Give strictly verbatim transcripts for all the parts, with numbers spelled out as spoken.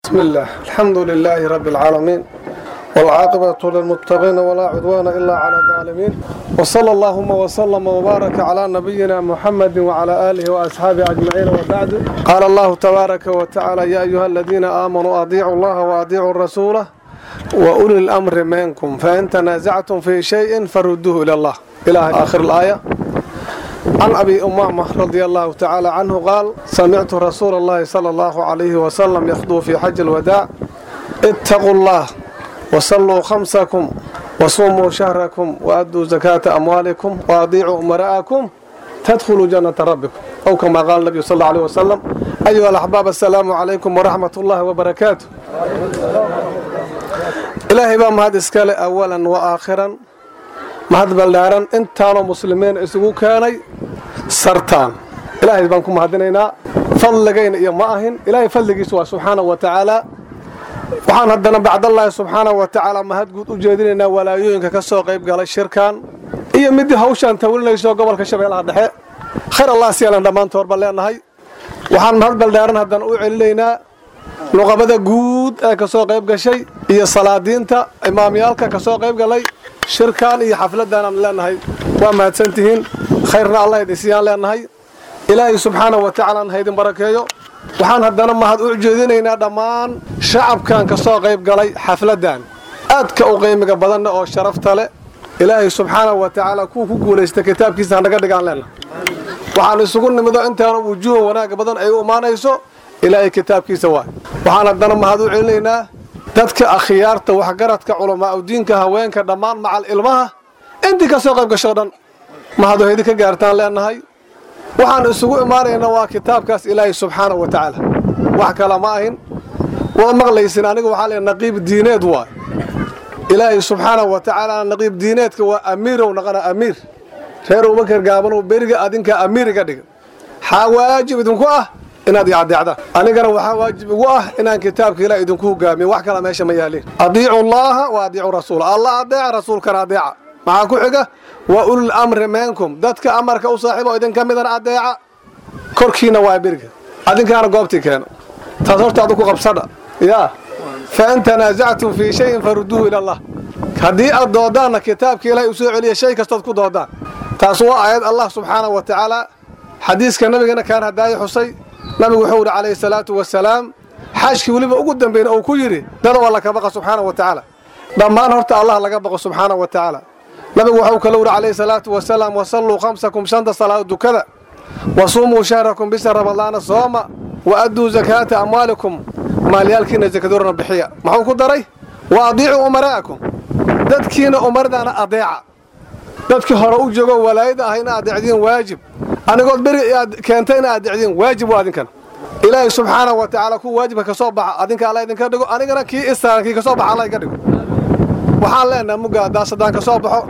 بسم الله الحمد لله رب العالمين والعاقبة للمتقين ولا عدوان إلا على الظالمين وصلى اللهم وسلم وبارك على نبينا محمد وعلى آله وأصحابه أجمعين وبعد قال الله تبارك وتعالى يا أيها الذين آمنوا أطيعوا الله وأطيعوا الرسول وأولي الأمر منكم فإن تنازعتم في شيء فردوه إلى الله إلى آخر الآية. عن أبي أمامة رضي الله تعالى عنه قال سمعت رسول الله صلى الله عليه وسلم يخطب في حج الوداع اتقوا الله وصلوا خمسكم وصوموا شهركم وأدوا زكاة أموالكم وأطيعوا أمراءكم تدخلوا جنة ربكم أو كما قال النبي صلى الله عليه وسلم. أيها الأحباب السلام عليكم ورحمة الله وبركاته. إلهي بام هذا إسكالي أولا وآخرا mahad baldaaran intaanoo muslimiin isugu keenay sartaan ilaahay baan ku mahadinaynaa fadligayna iyo ma ahin ilaahay fadligiisu waa subxaanahu wa tacaala. waxaan haddana bacdallaahi subxaanahu wa tacaala mahad guud u jeedinaynaa walaayooyinka ka soo qayb galay shirkan iyo midii hawshaan tawalinayso gobolka shabeellaha dhexe khayr allah siiyalan dhammaantoodba leenahay. waxaan mahad baldaaran haddana u celinaynaa luqabada guud ee ka soo qayb gashay iyo salaadiinta imaamyaalka ka soo qayb galay shirkan iyo xafladan aan leenahay waa mahadsantihiin khayrna allah idin siiyaan leenahay ilaahay subxaanahu wa tacaala ha idin barakeeyo. waxaan haddana mahad u jeedinaynaa dhammaan shacabkan ka soo qayb galay xafladan aadka u qiimiga badanna oo sharafta leh ilaahay subxaanahu wa tacaala kuwa ku guulaysta kitaabkiisa hanaga dhigaan leenahay. waxaan isugu nimido intaana wujuuh wanaag badan ay u imaanayso ilaahay kitaabkiisa waay. waxaan haddana mahad u celinaynaa dadka akhyaarta waxgaradka culamaa u diinka haweenka dhammaan macal ilmaha intii ka soo qayb gasho dhan mahad haydi ka gaartaan leenahay. waxaan isugu imaanaynaa waa kitaabkaas ilaahay subxaanahu wa tacaala wax kale ma ahin. waa maqlaysin aniga waxaa leeyahay naqiib diineed waay ilaahay subxaanahu wa tacaala naqiib diineedka waa amiirow naqana amiir reer Abubakar gaabanow beriga adinka amiiriga dhiga xaa waajib idinku ah inaad yaacdeecda anigana waxa waajib ugu ah inaan kitaabka ilaahay idinku hogaamiyo wax kale meesha ma yaalin. adiicu allaha wa adiicu rasuul allah adeeca rasuulkana adeeca maxaa ku xiga wa ulul amri minkum dadka amarka u saaxiibo idin kamidana adeeca korkiina waa beriga adinkaana goobtii keena taas horta aad ku qabsada ya fa in tanaaza'tum fi shay'in farudduhu ila allah hadii aad doodaan kitaabka ilaahay u soo celiyo shay kastood ku doodaan taas waa aayad allah subxaanahu wa tacaala xadiiska nabigana kaan hadaay xusay nabigu wuxuu yiri calayhi salaatu wasalaam xajki waliba ugu dambeeyna uu ku yiri dad wala ka baqa subxaanahu wa tacaala dhammaan horta allah laga baqo subxaanahu wa tacaala. nabigu wuxuu kala yiri calayhi salaatu wasalaam wasallu khamsakum shanta salaad dukada wasuumu shahrakum bi ramadaan sooma wa addu zakata amwalikum maalyalkiina zakadurna bixiya maxuu ku daray wa adiicu umaraakum dadkiina umardaana adeeca dadkii hore u joogo walaayada ahayna adeecdiin waajib anigood beri aad keentayna aad dicdiin waajib waa adinkan ilaahay subxaanahu wa tacaala ku waajibka ka soo baxa adinka alla idinka dhigo anigana kii istaankii ka soo baxa alla iga dhigo. waxaan leenahay muga daasadaan ka soo baxo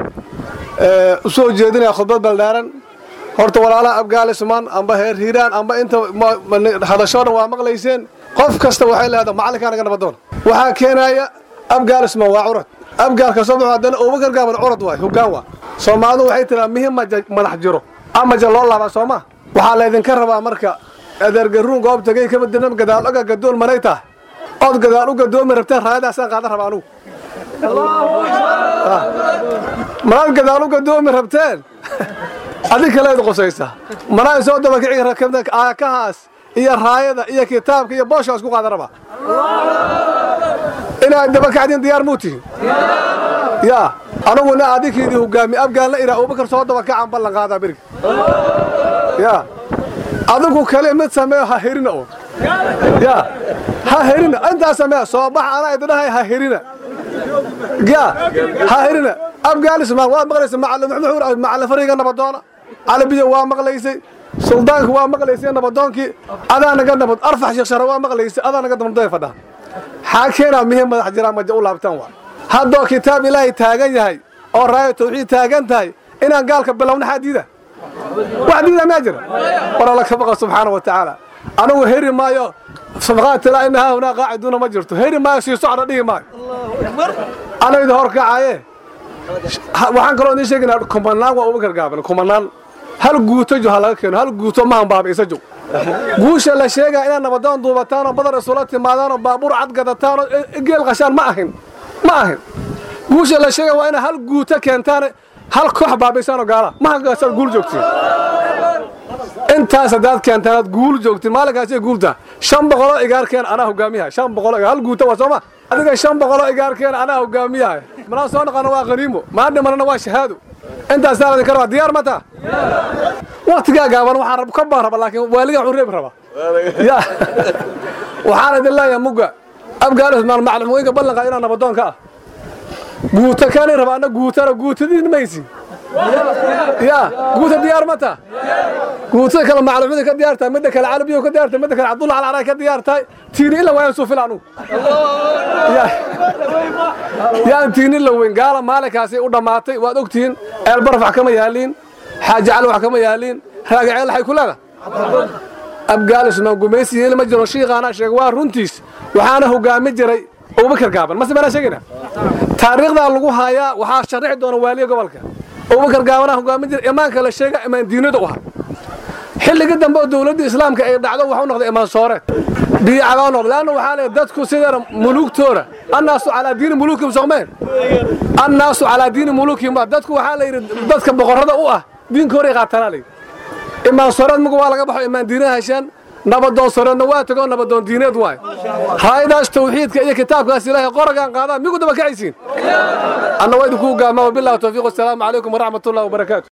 ee u soo jeedinaya khudbad baldaaran horta walaalaha abgaalismaan amba heer hiiraan amba inta hadashoodan waa maqlayseen qof kasta waxay leedahay macalinka anaga nabadoon waxaa keenaya abgaalismaan waa curad abgaal ka soo baxo haddana Abubakar gaaban curad waay hoggaan waa Soomaalidu waxay tiraa muhiim madax jiro ama jaloo laaba Sooma waxa la idin ka rabaa marka adeer garuun goob tagay ka badana gadaal oga gadool manayta od gadaal uga doomi rabtaan raadaas aan qaada rabaa anu maal gadaal uga doomi rabtaan adin kale id qosaysa manaa soo daba kiciga rakabna aakahaas iyo raayada iyo kitaabka iyo boosha isku qaada rabaa ina daba kacdin diyaar muuti ya anigu na adinkeedii hogaami abgaan la ira Abubakar soo daba kacan ballan qaada bariga ya adigu kale mid sameeyo ha hirina oo ya ha hirina anta sameeyo soo bax ana idinahay ha hirina ya ha hirina abgaalis ma waa maqlaysa macallin muxuu macallin fariiga nabadoona calabiya waa maqlaysay suldaanku waa maqlaysay nabadoonkii adaa naga nabad arfax shaqshara waa maqlaysay adaa naga damday fadha xaakeena muhiim madax jira ma u laabtan waa haddoo kitaab ilaahay taagan yahay oo raayo tawxiid taagan tahay inaan gaalka bilowna xadiida waxdiida ma jira wala la ka baqa subxaanahu wa tacaala anigu heri maayo صفقات لا إنها هنا قاعدون ما جرتوا هيري ما يصير صعرة دي ما أنا إذا هرك عايه وحن كلون يشجعنا كمانان وأبوكر قابل كمانان هل جوتو جو هلا كانوا هل جوتو ما هم باب يسجوا guusha la sheegay inaan nabadoon duubataan oo badar isula timaadaan oo baabuur cad gadataan oo geel qashaan ma ahin ma ahin guusha la sheegay waa inaan hal guuta keentaan hal koox baabiisaan oo gaala ma hagaasad guul joogtiin intaas hadaad keentaan guul joogtiin maalinkaas ay guulta shan boqol oo igaarkeen anaa hogaamiyahay shan boqol hal guuta waa Soomaa adiga shan boqol oo igaarkeen anaa hogaamiyahay mana soo noqon waa qaniimo ma dhimanna waa shahaado intaas saarada karo diyaar mata waqtiga gaaban waxaan rab ka baaraba laakiin waaliga xurreeb raba ya waxaan idin leeyahay muga abgaalis maal macluumiinka ballanqa inaan nabadoonka ah guuta kani rabaana guutara guutadiin maysi ya guuta diyaar mata guuta kala macluumiinka ka diyaartaa mid kale calabiyo ka diyaartaa mid kale Abdullah al-Araay ka diyaartaa tiini ila waan soo filaanu ya ya tiini la weyn gaala maalinkaasi u dhamaatay waad ogtiin eel barfac kama yaaliin xaaji cali wax kama yaaliin raagaceel waxay ku leedahay abgaalis ma gumeysiyeen ma jiro shiiqana sheeg waa runtiis waxaana hogaami jiray Abubakar Gaaban ma sabana sheegina taariikhda lagu haayaa waxa sharxi doona waaliga gobolka Abubakar Gaaban hogaami jiray imaanka la sheegay imaan diinada u ahaa xilliga dambe dawladda islaamka ay dhacdo waxa uu noqday imaan soore biyo cagaan noqday laana waxa la dadku sidoo mulugtooda annaasu ala diin mulukim soomaan annaasu ala diin mulukim dadku waxa la yiri dadka boqorada u ah diinkooda qaatanaalay imaan soore mugu waa laga baxo imaan diinaha heshan nabadoon soorana waa tago nabadoon diineed waay haydaas tawxiidka iyo kitaabkaas ilaahay qorgan qaada migu daba kacaysiin anna waydu ku gaama billahi tawfiiq assalamu alaykum wa rahmatullahi wa barakatuh